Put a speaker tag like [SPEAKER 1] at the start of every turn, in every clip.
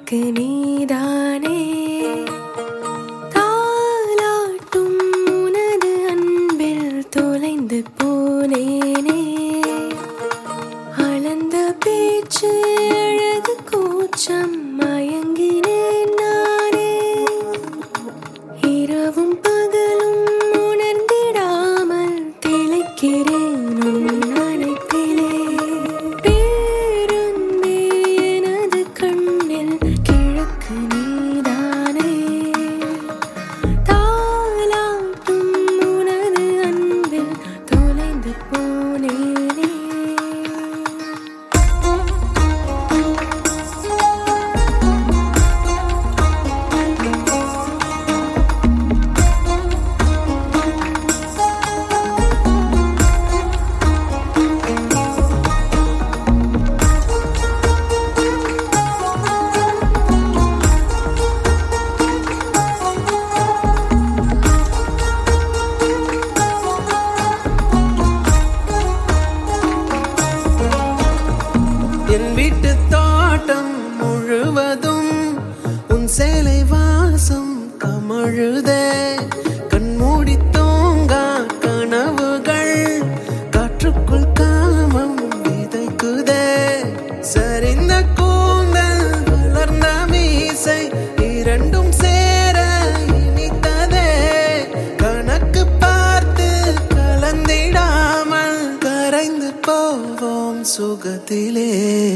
[SPEAKER 1] கிழக்கு நீதானே தாலாட்டும் உனது அன்பில் தொலைந்து போனேனே அளந்த பேச்சு அழகு கூச்சம் மயங்கினேன் நானே இரவும் பகலும் உணர்ந்திடாமல் திளைக்கிறேன் உன் அணைப்பிலே பேரன்பே எனது கண்ணில் கிழக்கு நீதானே தாலாட்டும் உனது அன்பில் தொலைந்து போனேனே
[SPEAKER 2] என் வீட்டு தோட்டம் முழுவதும் உன் சேலை வாசம் கமழுதே கண்மூடி தூங்கா கனவுகள் காற்றுக்குள் காமம் விதைக்குதே சரிந்த கூந்தல் வளர்ந்த மீசை இரண்டும் சேர இனித்ததே கணக்கு பார்த்து கலந்திடாமல் கரைந்து போவோம் சுகத்திலே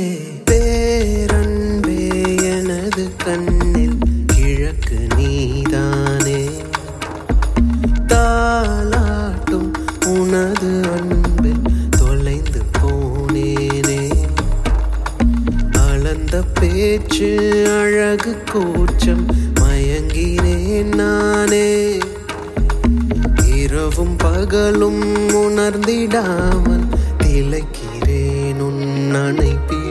[SPEAKER 2] பேரன்பே எனது கண்ணில் கிழக்கு நீதானே தாலாட்டும் உனது அன்பில் தொலைந்து போனேனே அளந்த பேச்சு அழகு கூச்சம் மயங்கினேன் நானே இரவும் பகலும் உணர்ந்திடாமல் திளைக்கிறேன் உன் அணைப்பில்